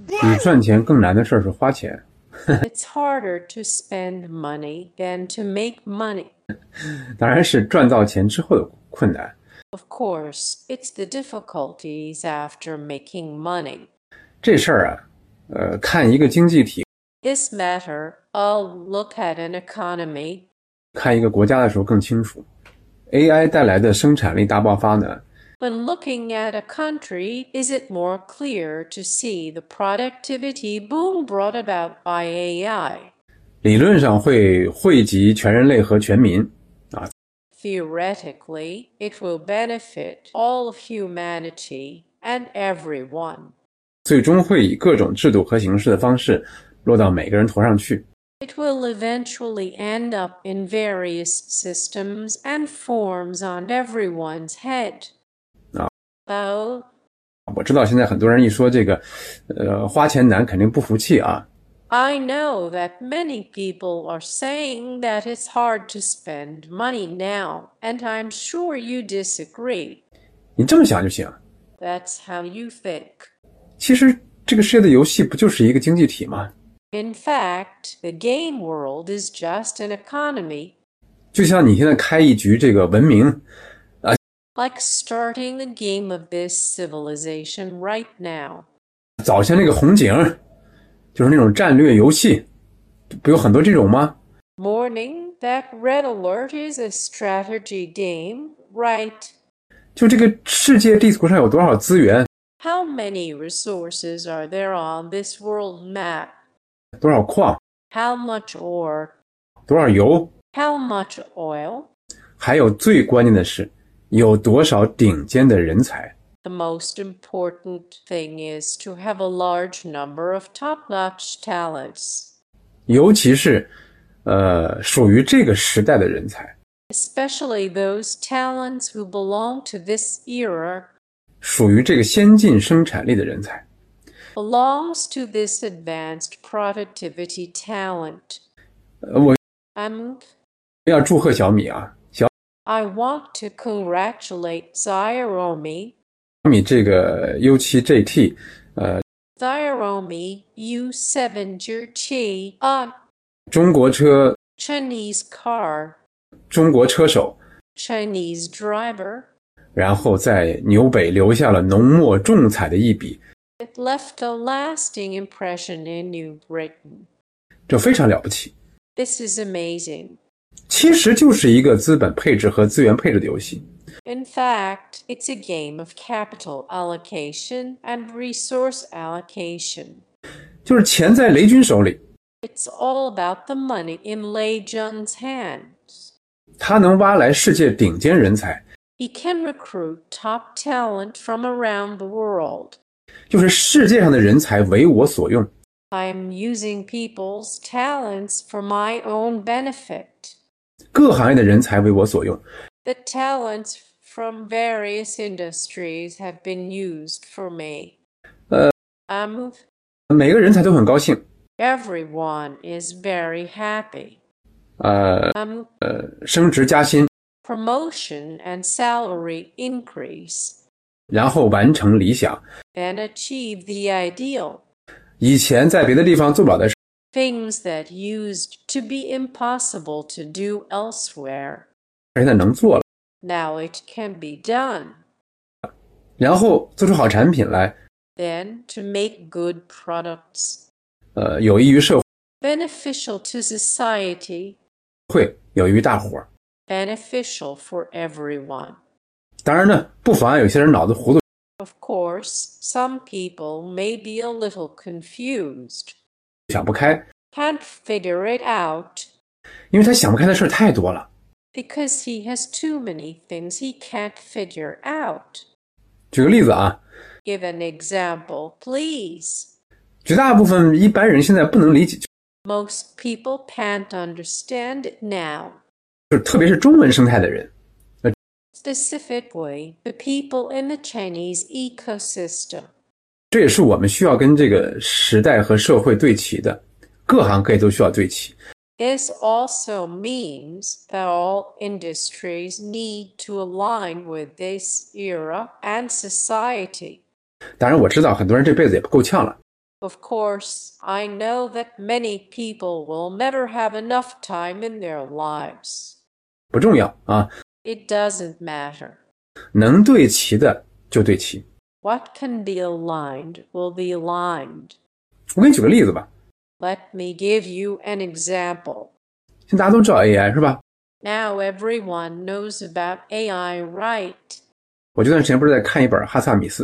比赚钱更难的事是花钱。 It's harder to spend money than to make money. 当然是赚到钱之后的困难。 Of course, it's the difficulties after making money. 这事儿啊，看一个经济体， This matter, I'll look at an economy. 看一个国家的时候更清楚。AI 带来的生产力大爆发呢， When looking at a country, is it more clear to see the productivity boom brought about by AI? 理论上会惠及全人类和全民。 Theoretically, it will benefit all of humanity and everyone. 最终会以各种制度和形式的方式落到每个人头上去。 It will eventually end up in various systems and forms on everyone's head. Though 我知道现在很多人一说这个，花钱难，肯定不服气啊。 I know that many people are saying that it's hard to spend money now, and I'm sure you disagree. 你这么想就行。 That's how you think. 其实这个世界的游戏不就是一个经济体吗？ In fact, the game world is just an economy. 就像你现在开一局这个文明， Like starting the game of this civilization right now. 早先那个红警，就是那种战略游戏，不有很多这种吗？ Morning, that red alert is a strategy game, right? 就这个世界地图上有多少资源， How many resources are there on this world map? 多少矿， How much ore? 多少油， How much oil? 还有最关键的是，有多少顶尖的人才。 The most important thing is to have a large number of top-notch talents. 尤其是属于这个时代的人才， Especially those talents who belong to this era, 属于这个先进生产力的人才。 belongs to this advanced productivity talent. 我 I'm 要祝贺小米啊，小 I want to congratulate Xiaomi. 米这个 U7 GT， Xiaomi U7 on 中国车， Chinese car, 中国车手， Chinese driver. 然后在纽北留下了浓墨重彩的一笔， It left a lasting impression in New Britain. 这非常了不起。 This is amazing. 其实就是一个资本配置和资源配置的游戏。 In fact, it's a game of capital allocation and resource allocation. 就是钱在雷军手里， It's all about the money in Lei Jun's hands. 他能挖来世界顶尖人才， He can recruit top talent from around the world. 就是世界上的人才为我所用。 I'm using people's talents for my own benefit. 各行业的人才为我所用。 The talents from various industries have been used for me. 每个人才都很高兴。 Everyone is very happy. 升职加薪， Promotion and salary increase 然后完成理想。 and achieve the ideal. 以前在别的地方做不了的事， Things that used to be impossible to do elsewhere. 现在能做了， Now it can be done. 然后做出好产品来， Then to make good products. 有益于社 Beneficial to society. 会，有益于大伙儿。 Beneficial for everyone. 当然呢，不妨碍有些人脑子糊涂， Of course, some people may be a little confused. 想不开， Can't figure it out. 因为他想不开的事太多了。 Because he has too many things he can't figure out. 举个例子啊， Give an example, please. 绝大部分一般人现在不能理解， Most people can't understand it now. 就是特别是中文生态的人， Specifically, the people in the Chinese ecosystem. 这也是我们需要跟这个时代和社会对齐的，各行各业都需要对齐。 This also means that all industries need to align with this era and society. 当然我知道很多人这辈子也不够呛了， Of course, I know that many people will never have enough time in their lives. 不重要啊， It doesn't matter. 能对齐的就对齐。 What can be aligned will be aligned. 我给你举个例子吧， Let me give you an example. 现在大家都知道 AI 是吧？ Now everyone knows about AI, right? 我这段时间不是在看一本哈萨米斯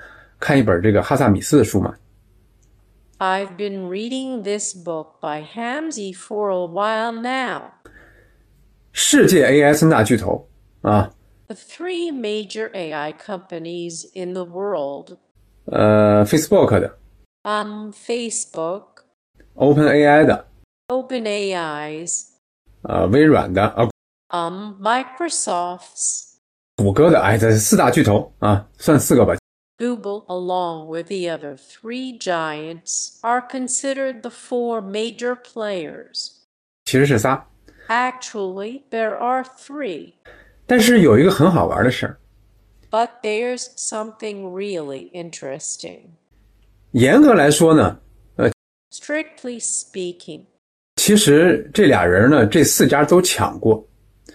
的书吗？ I've been reading this book by Hamzy for a while now. 世界 AI 三大巨头啊， The three major AI companies in the world. Facebook 的 Facebook, OpenAI 的 OpenAI's, 微软的 Microsoft's, 谷歌的，哎，这四大巨头啊，算四个吧。 Google, along with the other three giants, are considered the four major players. 其实是仨， Actually, there are three, 但是有一个很好玩的事儿， but there's something really interesting. 严格来说呢， Strictly speaking, 其实这俩人呢，这四家都抢过。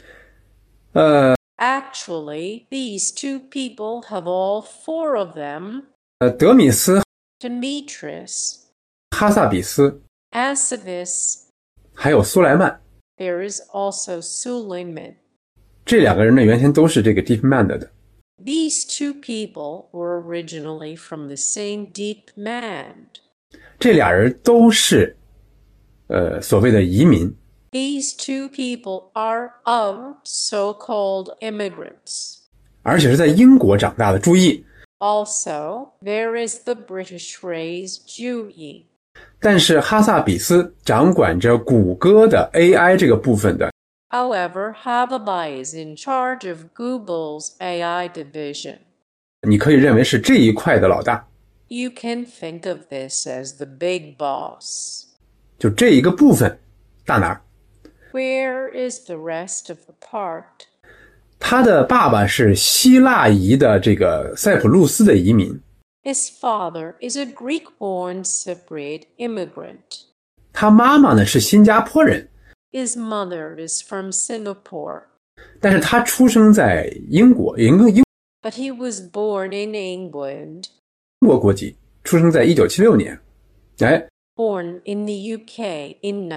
actually, these two people have all four of them. 德米斯、 Demetrius, 哈萨比斯， Asavis, 还有苏莱曼， there is also Suleiman. 这两个人呢，原先都是这个 DeepMind 的。 These two people were originally from the same DeepMind. 这俩人都是所谓的移民。 These two people are of so-called immigrants. 而且是在英国长大的。注意， Also, there is the British race Dewey. 但是哈萨比斯掌管着谷歌的 AI 这个部分的。 However, Habibi is in charge of Google's AI division. 你可以认为是这一块的老大， You can think of this as the big boss. 就这一个部分大拿。 Where is the rest of the part? 他的爸爸是希腊裔的这个塞浦路斯的移民， His father is a Greek-born Cypriot immigrant. 他妈妈呢是新加坡人， His mother is from Singapore, 但是他出生在英国，英 but he was born in England, 国国籍，出生在1976年。哎， born in the UK in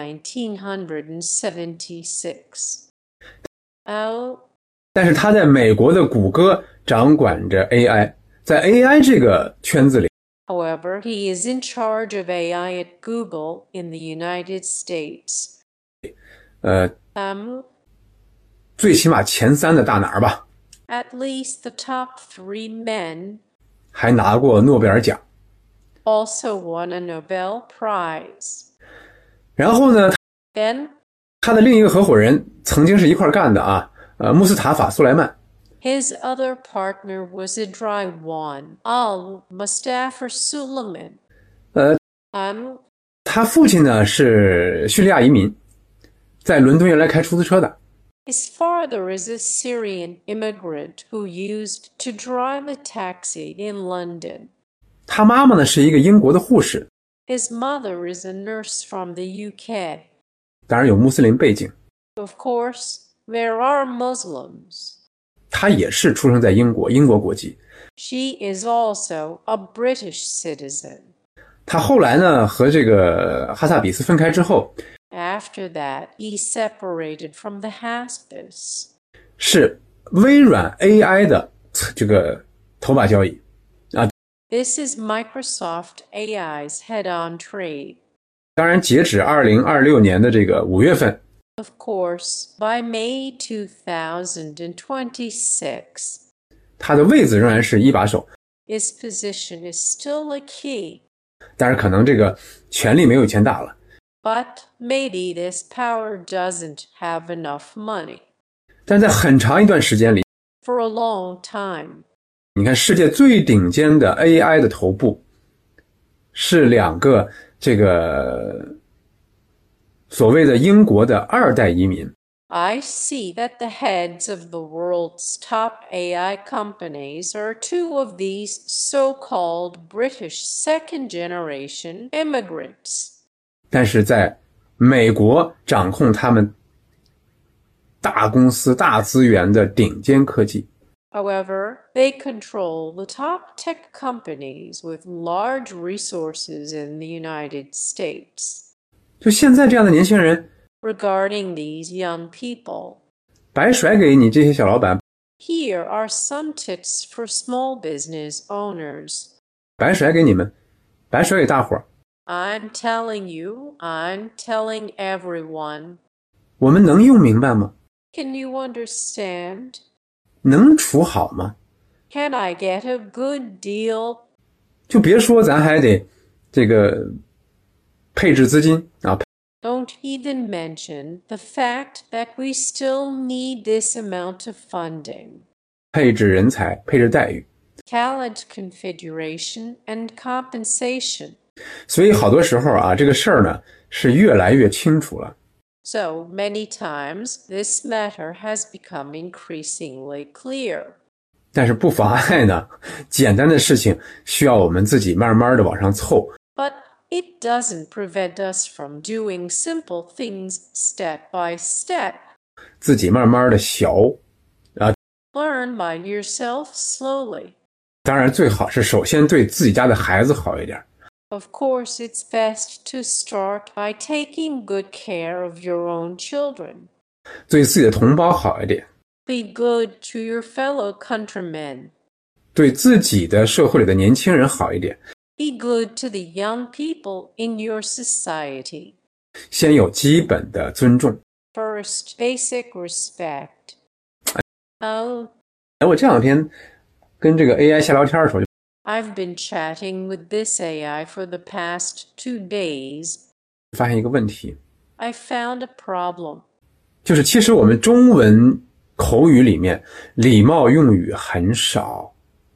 1976. Oh, 但是他在美国的谷歌掌管着 AI， 在 AI 这个圈子里， however, he is in charge of AI at Google in the United States. 最起码前三的大拿吧， At least the top three men 还拿过诺贝尔奖。 also won a Nobel Prize. 然后呢， Then, 他的另一个合伙人曾经是一块干的啊，穆斯塔法·苏莱曼。 his other partner was Idriwan al-Mustafa Suleiman. 他父亲呢是叙利亚移民，在伦敦原来开出租车的。 His father is a Syrian immigrant who used to drive a taxi in London. 他妈妈呢是一个英国的护士， His mother is a nurse from the UK. 当然有穆斯林背景。 Of course, there are Muslims. 他也是出生在英国，英国国籍。 She is also a British citizen. 他后来呢和这个哈萨比斯分开之后， After that, he separated from the Haspis. 是微软 AI 的这个头把交椅。 This is Microsoft AI's head-on trade. 当然，截止2026年的这个5月份， Of course, by May 2026, 他的位子仍然是一把手， his position is still a key. 但是可能这个权力没有以前大了。 But maybe this power doesn't have enough money. 但在很长一段时间里， For a long time, 你看世界最顶尖的 AI 的头部是两个这个所谓的英国的二代移民。 I see that the heads of the world's top AI companies are two of these so-called British second-generation immigrants. 但是在美国掌控他们大公司大资源的顶尖科技。 However, they control the top tech companies with large resources in the United States. 就现在这样的年轻人 Regarding these young people, 白甩给你这些小老板， here are some tips for small business owners. 白甩给你们，白甩给大伙儿。 I'm telling you, I'm telling everyone. 我们能用明白吗？ Can you understand? 能处好吗？ Can I get a good deal? 就别说咱还得这个配置资金啊。 Don't even mention the fact that we still need this amount of funding. 配置人才，配置待遇。 Talent configuration and compensation. 所以好多时候啊，这个事儿呢是越来越清楚了。 So many times, this matter has become increasingly clear. 但是不妨碍呢，简单的事情需要我们自己慢慢的往上凑。 But it doesn't prevent us from doing simple things step by step. 自己慢慢的学。 Learn by yourself slowly. 当然最好是首先对自己家的孩子好一点。 Of course, it's best to start by taking good care of your own children. 对自己的同胞好一点。 Be good to your fellow countrymen. 对自己的社会里的年轻人好一点。 Be good to the young people in your society. 先有基本的尊重。 First, basic respect. Oh, 我这两天跟这个 AI 瞎聊天的时候， I've been chatting with this AI for the past 2 days. 发现一个问题， I found a problem. 就是其实我们中文口语里面礼貌用语很少。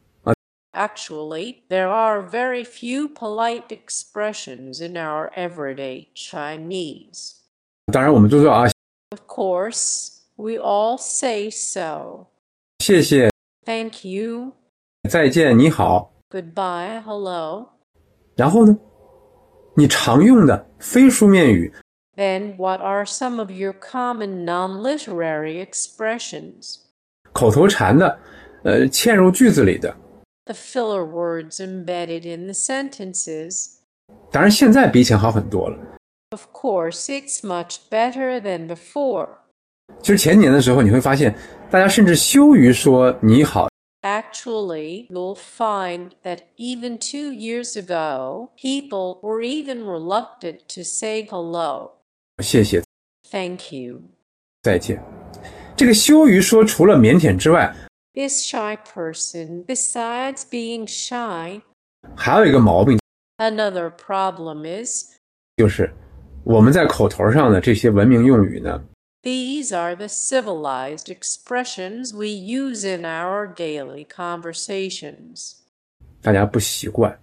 Actually, there are very few polite expressions in our everyday Chinese. 当然我们都知道啊， Of course, we all say so. 谢谢， Thank you. 再见，你好。 Goodbye. Hello. 然后呢，你常用的非书面语， Then what are some of your common non-literary expressions? 口头禅的，嵌入句子里的。 The filler words embedded in the sentences. 当然现在比以前好很多了。 Of course, it's much better than before. 其实前年的时候，你会发现大家甚至羞于说你好。 Actually, you'll find that even 2 years ago, people were even reluctant to say hello. 谢谢， Thank you. 再见。这个羞于说，除了腼腆之外， This shy person, besides being shy, 还有一个毛病， another problem is 就是我们在口头上的这些文明用语呢， these are the civilized expressions we use in our daily conversations. 大家不习惯。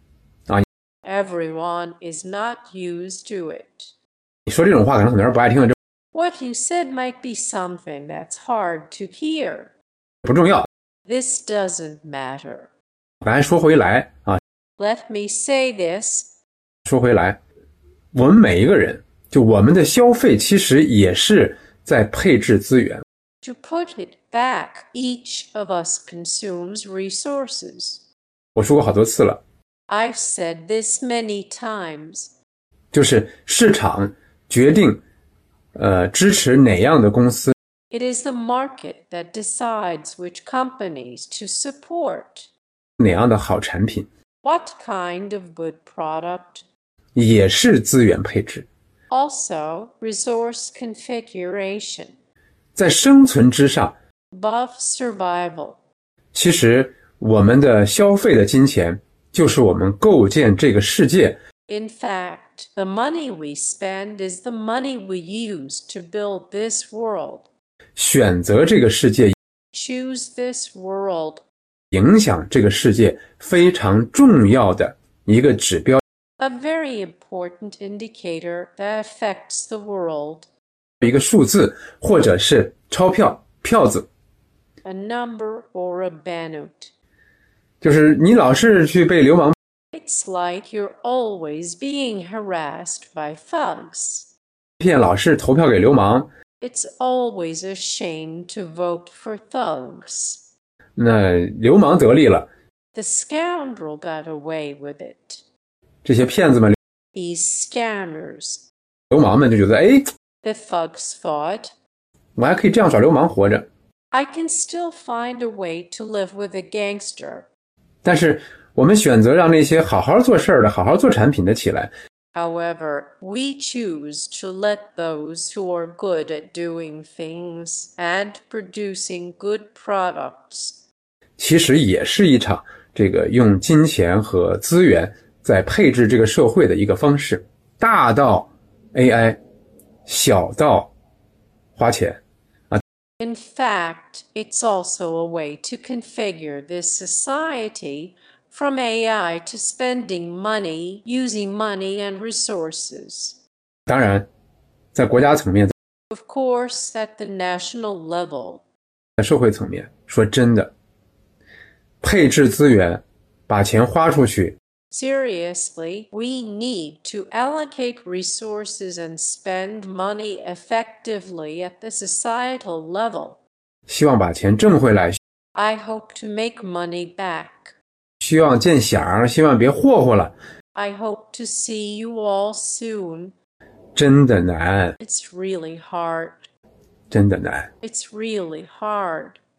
Everyone is not used to it. 你说这种话，可能很多人不爱听的，这 What you said might be something that's hard to hear. 不重要。 This doesn't matter. 咱说回来啊， Let me say this. 说回来，我们每一个人，就我们的消费其实也是在配置资源。 To put it back, each of us consumes resources. 我说过好多次了， I've said this many times. 就是市场决定支持哪样的公司， It is the market that decides which companies to support. 哪样的好产品， What kind of good product? 也是资源配置。 Also, resource configuration. 在生存之上， Above survival. 其实我们的消费的金钱就是我们构建这个世界。 In fact, the money we spend is the money we use to build this world. 选择这个世界， Choose this world. 影响这个世界非常重要的一个指标， A very important indicator that affects the world. 一个数字或者是钞票票子， a number or a banknote. 就是你老是去被流氓 It's like you're always being harassed by thugs. 骗，老是投票给流氓， It's always a shame to vote for thugs. 那流氓得利了， The scoundrel got away with it. 这些骗子们 These scammers. 流氓们就觉得，哎， The thugs thought, 我还可以这样耍流氓活着。 I can still find a way to live with a gangster. 但是我们选择让那些好好做事儿的、好好做产品的起来， However, we choose to let those who are good at doing things and producing good products. 其实也是一场这个用金钱和资源在配置这个社会的一个方式，大到 AI， 小到花钱。 In fact, it's also a way to configure this society from AI to spending money, using money and resources. 当然，在国家层面， Of course, at the national level. 在社会层面，说真的，配置资源，把钱花出去， Seriously, we need to allocate resources and spend money effectively at the societal level. 希望把钱挣回来， I hope to make money back. 希望见响，希望别霍霍了， I hope to see you all soon. 真的难， It's really hard. 真的难。 It's really hard.